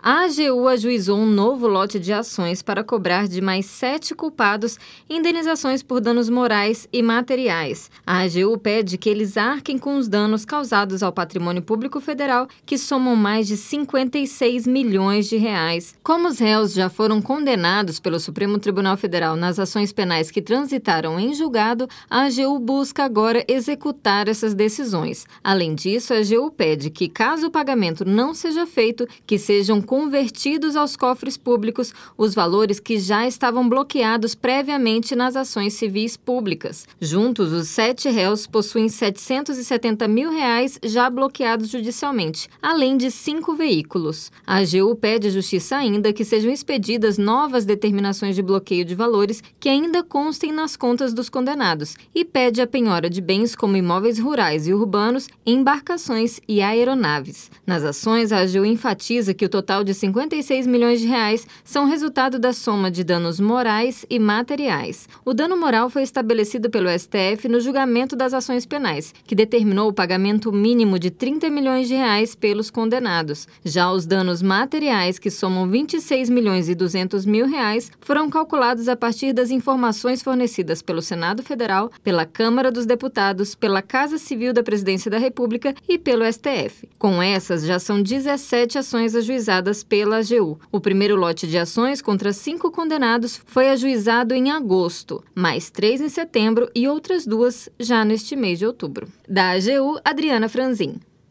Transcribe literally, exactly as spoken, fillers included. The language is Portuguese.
A AGU ajuizou um novo lote de ações para cobrar de mais sete culpados indenizações por danos morais e materiais. A AGU pede que eles arquem com os danos causados ao patrimônio público federal, que somam mais de cinquenta e seis milhões de reais. Como os réus já foram condenados pelo Supremo Tribunal Federal nas ações penais que transitaram em julgado, a AGU busca agora executar essas decisões. Além disso, a AGU pede que, caso o pagamento não seja feito, que sejam convertidos aos cofres públicos os valores que já estavam bloqueados previamente nas ações civis públicas. Juntos, os sete réus possuem setecentos e setenta mil reais já bloqueados judicialmente, além de cinco veículos. A AGU pede à Justiça ainda que sejam expedidas novas determinações de bloqueio de valores que ainda constem nas contas dos condenados e pede a penhora de bens como imóveis rurais e urbanos, embarcações e aeronaves. Nas ações, a AGU enfatiza que o total de cinquenta e seis milhões de reais são resultado da soma de danos morais e materiais. O dano moral foi estabelecido pelo S T F no julgamento das ações penais, que determinou o pagamento mínimo de trinta milhões de reais pelos condenados. Já os danos materiais, que somam vinte e seis milhões e duzentos mil reais, foram calculados a partir das informações fornecidas pelo Senado Federal, pela Câmara dos Deputados, pela Casa Civil da Presidência da República e pelo S T F. Com essas, já são dezessete ações ajuizadas pela AGU. O primeiro lote de ações contra cinco condenados foi ajuizado em agosto, mais três em setembro e outras duas já neste mês de outubro. Da AGU, Adriana Franzin.